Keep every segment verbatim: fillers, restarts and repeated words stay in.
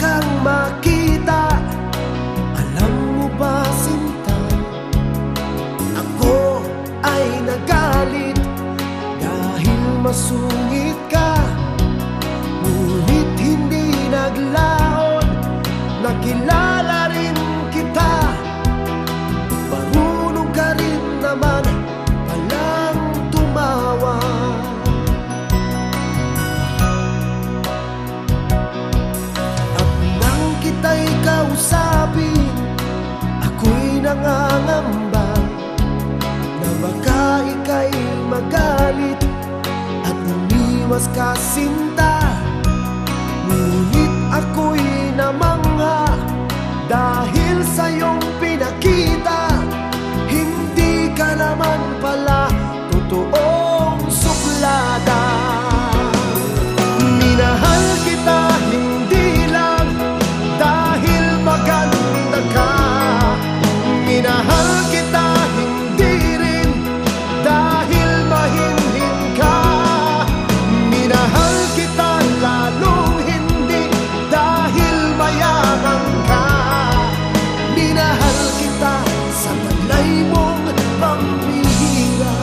kang makita. Alam mo ba, sinta, ako ay nagalit dahil masungit ka. Ngunit hindi naglaon, nakilala rin kita. Marunong ka rin naman palang tumawa. At nang kita'y kausapin, ako'y nangangamba na baka ika'y magalit at umiwas ka, sinta. Ngunit ako'y namangha dahil sa iyong pinakita. Hindi ka naman pala totoong suplada. Minahal kita hindi lang dahil maganda ka. Minahal kita hindi rin dahil mahinhin ka. Minahal kita lalong hindi dahil mayaman ka. Minahal kita sa talay mong pambihira.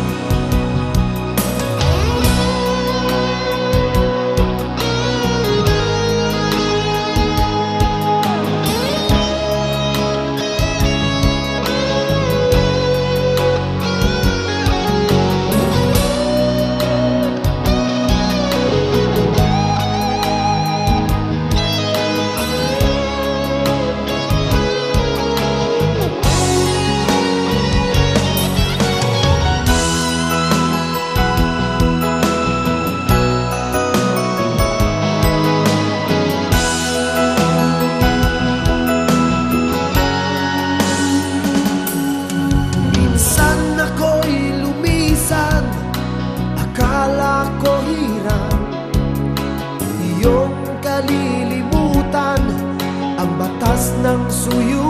Akala ko hirap iyong kalilimutan ang batas ng suyuan.